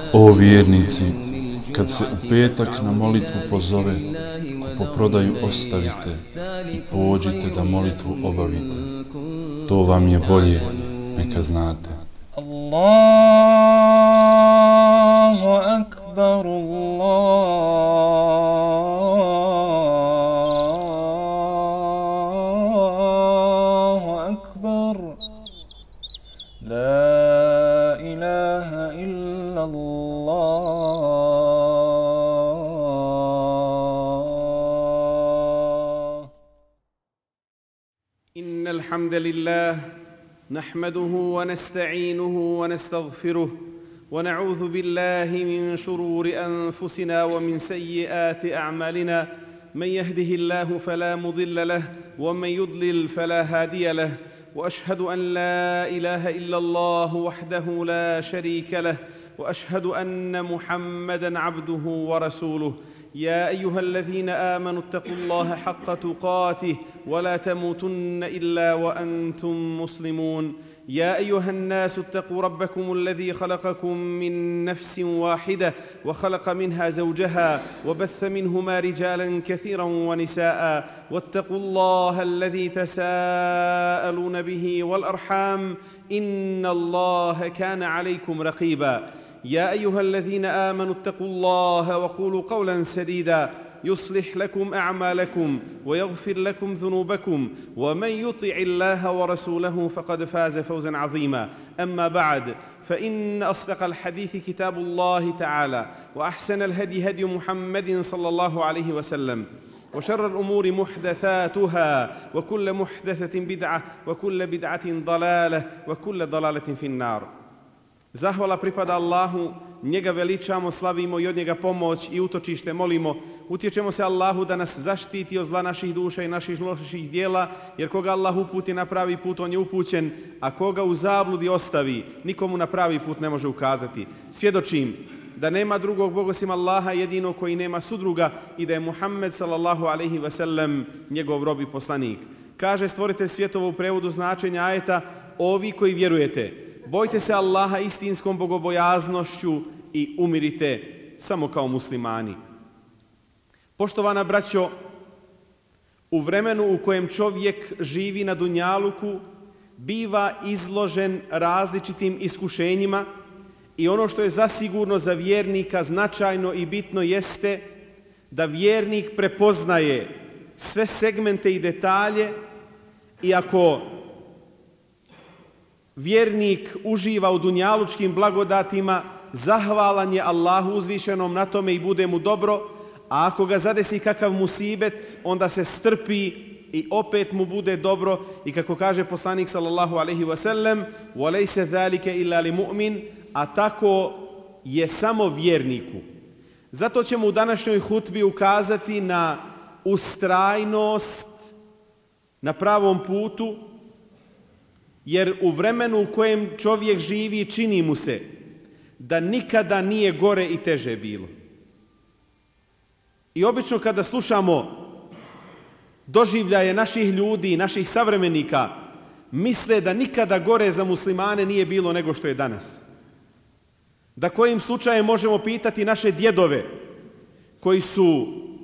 O vjernici, kad se u petak na molitvu pozove, kupoprodaju ostavite i pođite da molitvu obavite. To vam je bolje, neka znate. Allahu akbar, Allahu akbar, la ilaha illa Allah. Innal hamdalillah نحمده ونستعينه ونستغفره ونعوذ بالله من شرور أنفسنا ومن سيئات أعمالنا من يهده الله فلا مضل له ومن يضلل فلا هادي له وأشهد أن لا إله إلا الله وحده لا شريك له وأشهد أن محمدًا عبده ورسوله يا أيها الذين آمنوا اتقوا الله حق تقاته ولا تموتن إلا وأنتم مسلمون يا أيها الناس اتقوا ربكم الذي خلقكم من نفس واحدة وخلق منها زوجها وبث منهما رجالا كثيرا ونساء واتقوا الله الذي تساءلون به والأرحام إن الله كان عليكم رقيبا يا أيها الذين آمنوا اتقوا الله وقولوا قولا سديدا يصلح لكم أعمالكم ويغفر لكم ذنوبكم ومن يطع الله ورسوله فقد فاز فوزا عظيما أما بعد فإن أصدق الحديث كتاب الله تعالى وأحسن الهدي هدي محمد صلى الله عليه وسلم وشر الأمور محدثاتها وكل محدثة بدعة وكل بدعة ضلالة وكل ضلالة في النار. Zahvala pripada Allahu, njega veličamo, slavimo i od njega pomoć i utočište molimo. Utječemo se Allahu da nas zaštiti od zla naših duša i naših loših dijela, jer koga Allah uputi na pravi put, on je upućen, a koga u zabludi ostavi, nikomu na pravi put ne može ukazati. Svjedočim da nema drugog Boga osim Allaha, jedino koji nema sudruga, i da je Muhammed sallallahu alejhi ve sellem njegov rob i poslanik. Kaže stvoritelj svjetova u prevodu značenja ajeta: ovi koji vjerujete, bojte se Allaha istinskom bogobojaznošću i umirite samo kao muslimani. Poštovana braćo, u vremenu u kojem čovjek živi na dunjaluku biva izložen različitim iskušenjima i ono što je zasigurno za vjernika značajno i bitno jeste da vjernik prepoznaje sve segmente i detalje, i ako vjernik uživa u dunjalučkim blagodatima, zahvalan je Allahu uzvišenom na tome i bude mu dobro, a ako ga zadesi kakav musibet, onda se strpi i opet mu bude dobro, i kako kaže poslanik sallallahu alejhi ve sellem: "Walaysa zalika illa limu'min", a tako je samo vjerniku. Zato ćemo u današnjoj hutbi ukazati na ustrajnost na pravom putu, jer u vremenu u kojem čovjek živi čini mu se da nikada nije gore i teže bilo. I obično kada slušamo doživljaje naših ljudi, naših savremenika, misle da nikada gore za muslimane nije bilo nego što je danas. Da kojim slučajem možemo pitati naše djedove koji su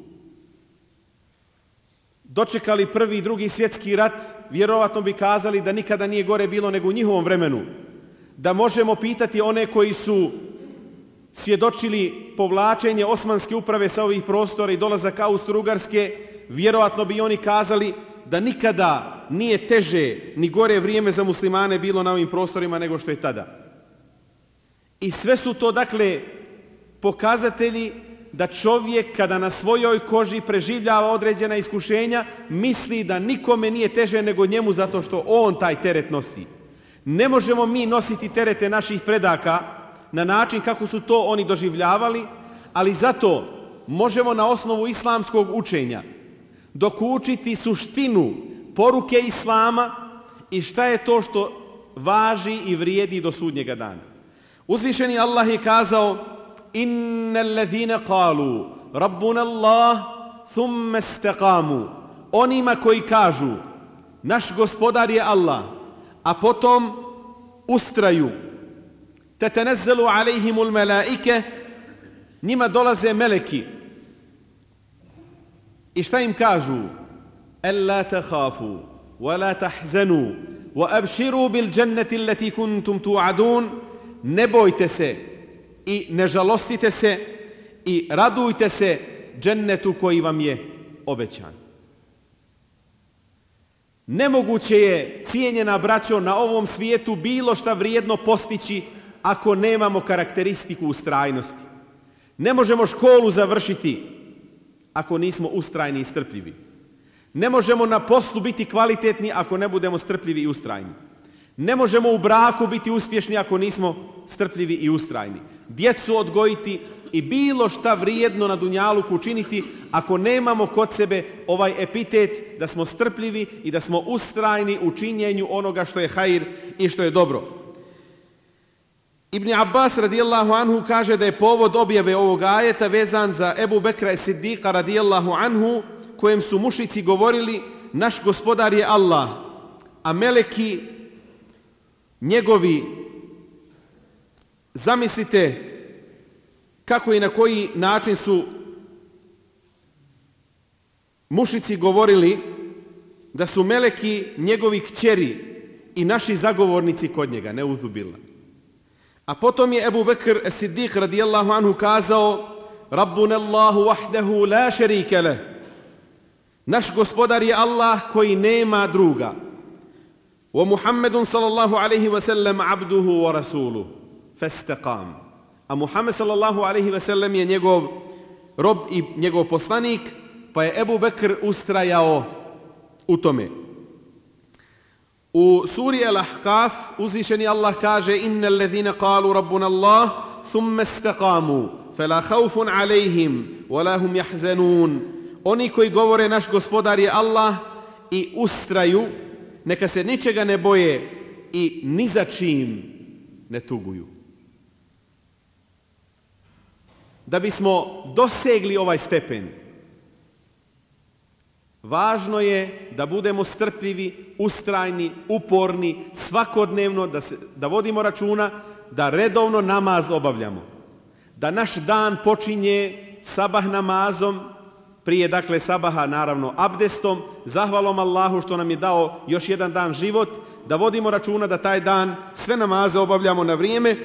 dočekali prvi i drugi svjetski rat, vjerovatno bi kazali da nikada nije gore bilo nego u njihovom vremenu. Da možemo pitati one koji su svjedočili povlačenje Osmanske uprave sa ovih prostora i dolazak Austro-Ugarske, vjerovatno bi oni kazali da nikada nije teže ni gore vrijeme za muslimane bilo na ovim prostorima nego što je tada. I sve su to, dakle, pokazatelji da čovjek kada na svojoj koži preživljava određena iskušenja, misli da nikome nije teže nego njemu, zato što on taj teret nosi. Ne možemo mi nositi terete naših predaka na način kako su to oni doživljavali, ali zato možemo na osnovu islamskog učenja dokučiti suštinu poruke islama i šta je to što važi i vrijedi do sudnjega dana. Uzvišeni Allah je kazao: Innal ladhina qalu rabbuna Allah thumma istaqamu. Onima koji kažu naš gospodar je Allah, a potom ustraju Tatanazzalu alejhimul melaike, njima dolaze meleki. I šta im kažu? Alla takhafu, wa la tahzanu, wa abshiru bil jannati allati kuntum tu'adun. Ne bojte se i ne žalostite se i radujte se džennetu koji vam je obećan. Nemoguće je, cijenjena braćo, na ovom svijetu bilo šta vrijedno postići ako nemamo karakteristiku ustrajnosti. Ne možemo školu završiti ako nismo ustrajni i strpljivi. Ne možemo na poslu biti kvalitetni ako ne budemo strpljivi i ustrajni. Ne možemo u braku biti uspješni ako nismo strpljivi i ustrajni. Djecu odgojiti i bilo šta vrijedno na dunjaluku učiniti ako nemamo kod sebe ovaj epitet da smo strpljivi i da smo ustrajni u činjenju onoga što je hajr i što je dobro. Ibn Abbas radijallahu anhu kaže da je povod objave ovog ajeta vezan za Ebu Bekra es-Siddiqa radijallahu anhu, kojem su mušrici govorili: naš gospodar je Allah, a meleki njegovi. Zamislite kako i na koji način su mušrici govorili da su meleki njegovi kćeri i naši zagovornici kod njega, neudhu billah. A potom je Ebu Bekr es-Siddiq radijallahu anhu kazao: Rabbuna Allahu wahdahu la sharika leh. Naš gospodar je Allah koji nema druga. Wa Muhammedun sallallahu alaihi wa sallam abduhu wa rasuluhu fastaqam. A Muhammed sallallahu alaihi wa sallam je njegov rob i njegov poslanik, pa je Ebu Bekr ustrajao u tome. U suri Al-Ahqaf uzvišeni Allah kaže: innal ladhina qalu rabbuna Allah thumma istaqamu fala khawfun alaihim wala hum yahzanun. Oni koji govore naš gospodar je Allah i ustraju, neka se ničega ne boje i ni za čim ne tuguju. Da bismo dosegli ovaj stepen, važno je da budemo strpljivi, ustrajni, uporni, svakodnevno, da vodimo računa, da redovno namaz obavljamo. Da naš dan počinje sabah namazom, prije dakle sabaha naravno abdestom, zahvalom Allahu što nam je dao još jedan dan život, da vodimo računa da taj dan sve namaze obavljamo na vrijeme,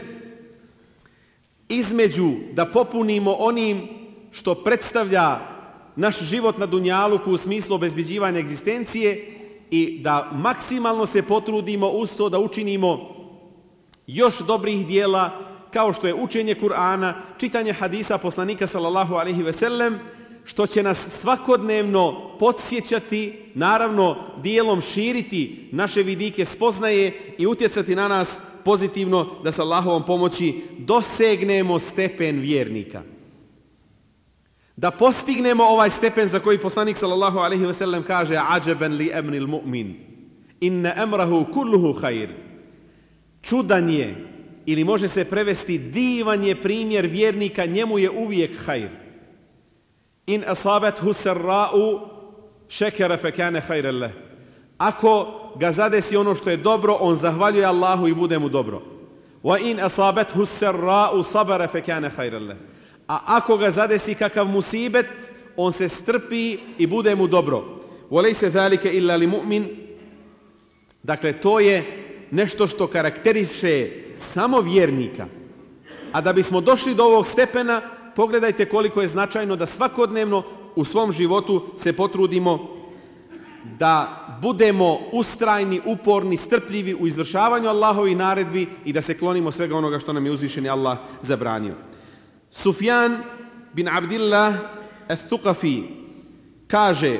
između da popunimo onim što predstavlja naš život na dunjaluku u smislu obezbeđivanja egzistencije i da maksimalno se potrudimo uz to da učinimo još dobrih dijela kao što je učenje Kur'ana, čitanje hadisa poslanika sallallahu alaihi ve sellem, što će nas svakodnevno podsjećati, naravno dijelom širiti naše vidike spoznaje i utjecati na nas pozitivno da sa Allahovom pomoći dosegnemo stepen vjernika. Da postignemo ovaj stepen za koji poslanik sallallahu alaihi ve sellem kaže: ađeben li emril mu'min, inne emrahu kulluhu hajr. Čudan je, ili može se prevesti divan je primjer vjernika, njemu je uvijek hajr. In asabethu sarra'u šekere fe kane hajren leh. Ako ga zadesi ono što je dobro, on zahvaljuje Allahu i bude mu dobro. Wa in asabethu sarra'u sabara fe kane hajren leh. A ako ga zadesi kakav musibet, on se strpi i bude mu dobro. Walejse zalike illa li mu'min. Dakle, to je nešto što karakteriše samo vjernika. A da bismo došli do ovog stepena, pogledajte koliko je značajno da svakodnevno u svom životu se potrudimo da budemo ustrajni, uporni, strpljivi u izvršavanju Allahovih naredbi i da se klonimo svega onoga što nam je uzvišeni Allah zabranio. Sufjan bin Abdillah al-Thuqafi kaže: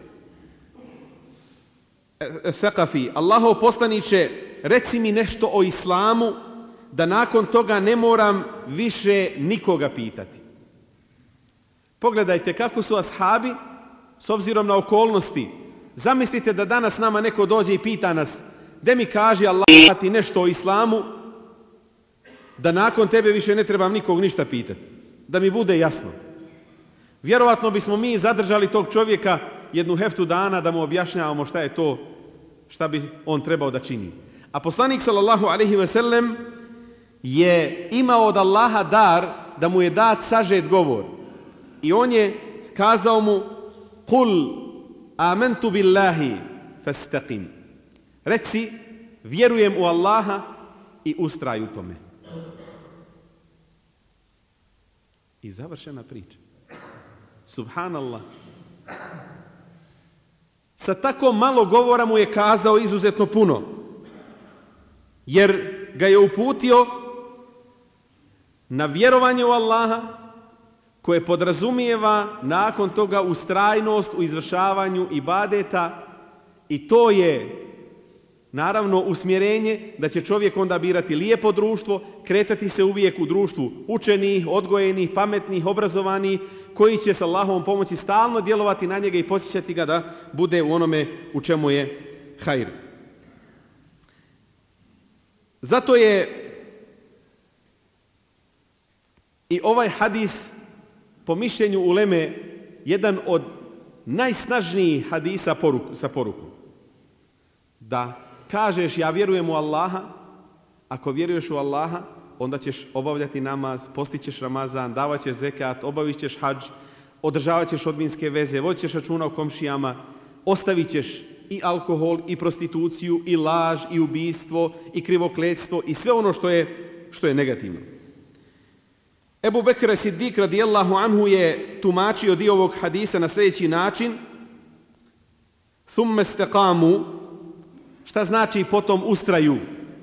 Allahov poslaniče, reci mi nešto o islamu da nakon toga ne moram više nikoga pitati. Pogledajte kako su ashabi, s obzirom na okolnosti. Zamislite da danas nama neko dođe i pita nas: de mi kaži Allah ti nešto o islamu, da nakon tebe više ne trebam nikog ništa pitati. Da mi bude jasno. Vjerovatno bismo mi zadržali tog čovjeka jednu heftu dana da mu objašnjavamo šta je to, šta bi on trebao da čini. A poslanik sallallahu alejhi ve sellem je imao od Allaha dar da mu je dat sažet govor. I on je kazao mu: Kul amantu billahi fastaqim. Reci, vjerujem u Allaha i ustraj u tome. I završena priča. Subhanallah. Sa tako malo govora mu je kazao izuzetno puno, jer ga je uputio na vjerovanje u Allaha, koje podrazumijeva nakon toga ustrajnost u izvršavanju ibadeta, i to je naravno usmjerenje da će čovjek onda birati lijepo društvo, kretati se uvijek u društvu učenih, odgojenih, pametnih, obrazovanih, koji će s Allahovom pomoći stalno djelovati na njega i podsjećati ga da bude u onome u čemu je hajr. Zato je i ovaj hadis po mišljenju uleme jedan od najsnažnijih hadisa sa porukom. Da kažeš ja vjerujem u Allaha, ako vjeruješ u Allaha, onda ćeš obavljati namaz, postićeš Ramazan, davat ćeš zekat, obavit ćeš hadž, održavat ćeš rodbinske veze, vodit ćeš računa o komšijama, ostavit ćeš i alkohol, i prostituciju, i laž, i ubijstvo, i krivokletstvo, i sve ono što je negativno. Ebu Bekr Siddiq radijallahu anhu je tumačio dio ovog hadisa na sljedeći način: Thumme istaqamu, šta znači potom ustraju?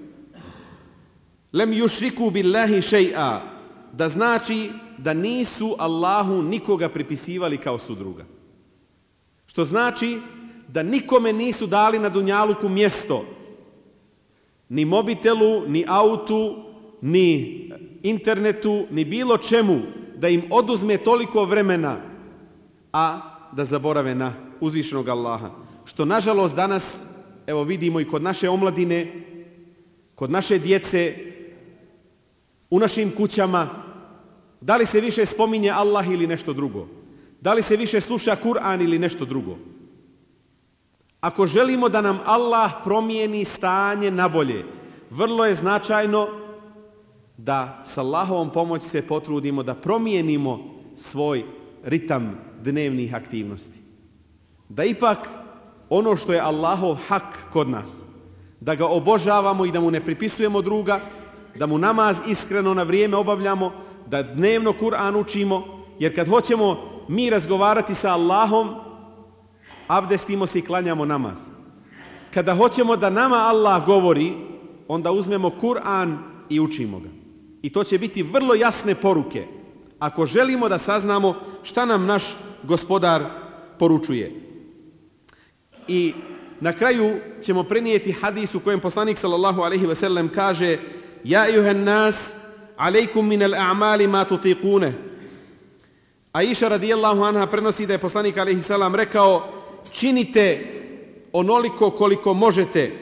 Lem yushriku billahi shay'a, da znači da nisu Allahu nikoga pripisivali kao sudruga. Što znači da nikome nisu dali na dunjaluku mjesto, ni mobitelu, ni autu, ni internetu, ni bilo čemu, da im oduzme toliko vremena, a da zaborave na uzvišenog Allaha. Što nažalost danas, evo vidimo i kod naše omladine, kod naše djece, u našim kućama, da li se više spominje Allah ili nešto drugo? Da li se više sluša Kur'an ili nešto drugo? Ako želimo da nam Allah promijeni stanje na bolje, vrlo je značajno da s Allahovom pomoći se potrudimo da promijenimo svoj ritam dnevnih aktivnosti. Da ipak ono što je Allahov hak kod nas, da ga obožavamo i da mu ne pripisujemo druga, da mu namaz iskreno na vrijeme obavljamo, da dnevno Kur'an učimo, jer kad hoćemo mi razgovarati sa Allahom, abdestimo se i klanjamo namaz. Kada hoćemo da nama Allah govori, onda uzmemo Kur'an i učimo ga. I to će biti vrlo jasne poruke, ako želimo da saznamo šta nam naš Gospodar poručuje. I na kraju ćemo prenijeti hadis u kojem poslanik sallallahu alejhi ve sellem kaže: Ja ejuhan nas, alejkum min al-a'mali ma tutiqune. Aisha radijallahu anha prenosi da je poslanik alejhi selam rekao: činite onoliko koliko možete.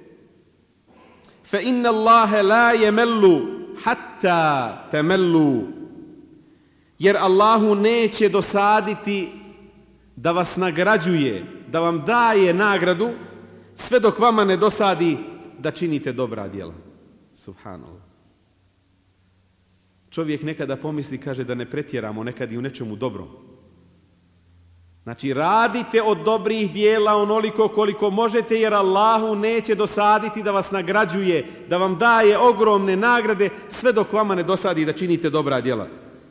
Fa inna Allaha la yamallu hatta tamallu. Jer Allahu neće dosaditi da vas nagrađuje, da vam daje nagradu, sve dok vama ne dosadi da činite dobra djela. Subhanallah. Čovjek nekada pomisli, kaže, da ne pretjeramo nekad i u nečemu dobrom. Znači, radite od dobrih dijela onoliko koliko možete, jer Allahu neće dosaditi da vas nagrađuje, da vam daje ogromne nagrade, sve dok vama ne dosadi da činite dobra djela.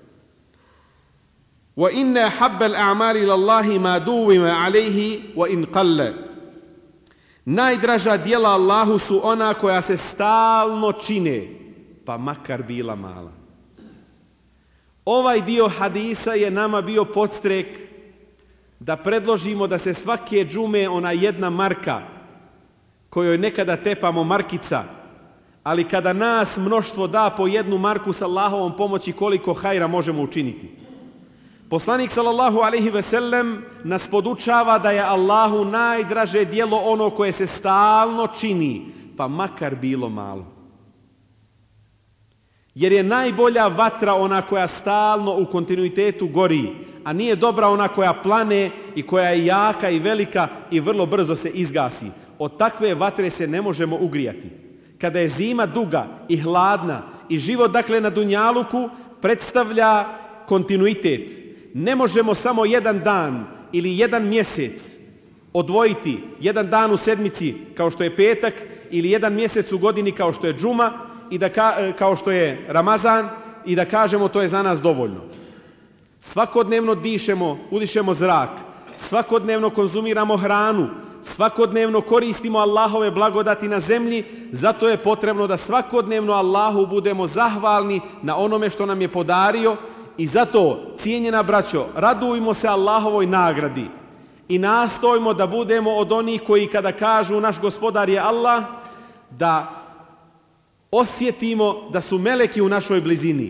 Wa inna habbal a'mali lillahi ma duwima alayhi wa in qalla. Najdraža djela Allahu su ona koja se stalno čine, pa makar bila mala. Ovaj dio hadisa je nama bio podstrek da predložimo da se svake džume ona jedna marka, kojoj nekada tepamo markica, ali kada nas mnoštvo da po jednu marku s Allahovom pomoći, koliko hajra možemo učiniti. Poslanik sallallahu alejhi ve sellem nas podučava da je Allahu najdraže djelo ono koje se stalno čini, pa makar bilo malo. Jer je najbolja vatra ona koja stalno u kontinuitetu gori, a nije dobra ona koja plane i koja je jaka i velika i vrlo brzo se izgasi. Od takve vatre se ne možemo ugrijati. Kada je zima duga i hladna i život dakle na dunjaluku predstavlja kontinuitet. Ne možemo samo jedan dan ili jedan mjesec odvojiti, jedan dan u sedmici kao što je petak ili jedan mjesec u godini kao što je džuma i kao što je Ramazan i da kažemo to je za nas dovoljno. Svakodnevno udišemo zrak, svakodnevno konzumiramo hranu, svakodnevno koristimo Allahove blagodati na zemlji, zato je potrebno da svakodnevno Allahu budemo zahvalni na onome što nam je podario i zato, cijenjena braćo, radujmo se Allahovoj nagradi i nastojimo da budemo od onih koji kada kažu naš gospodar je Allah, da osjetimo da su meleki u našoj blizini.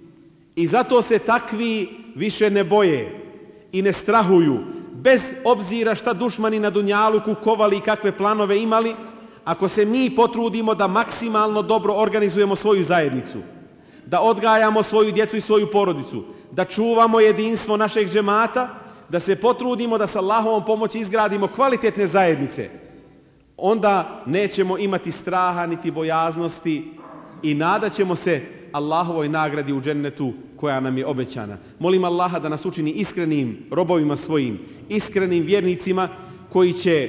I zato se takvi više ne boje i ne strahuju, bez obzira šta dušmani na dunjaluku kovali i kakve planove imali, ako se mi potrudimo da maksimalno dobro organizujemo svoju zajednicu, da odgajamo svoju djecu i svoju porodicu, da čuvamo jedinstvo našeg džemata, da se potrudimo da sa Allahovom pomoći izgradimo kvalitetne zajednice, onda nećemo imati straha niti bojaznosti i nadat ćemo se Allahovoj nagradi u džennetu koja nam je obećana. Molim Allaha da nas učini iskrenim robovima svojim, iskrenim vjernicima koji će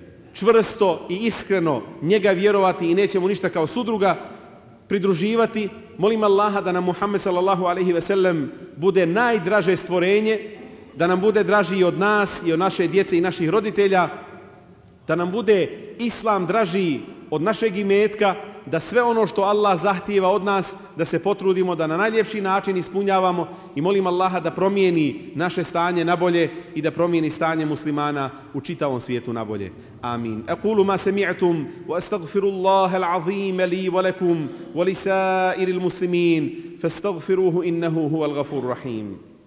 čvrsto i iskreno njega vjerovati i nećemo ništa kao sudruga pridruživati. Molim Allaha da nam Muhammed sallallahu alejhi ve sellem bude najdraže stvorenje, da nam bude draži i od nas i od naše djece i naših roditelja, da nam bude Islam draži od našeg imetka, da sve ono što Allah zahtijeva od nas, da se potrudimo da na najljepši način ispunjavamo i molim Allaha da promijeni naše stanje na bolje i da promijeni stanje muslimana u čitavom svijetu na bolje. Amin. Aqulu ma sami'tum wa astaghfirullaha al-azim li wa lakum wa li sa'iril muslimin fastaghfiruhu innahu huwal ghafurur rahim.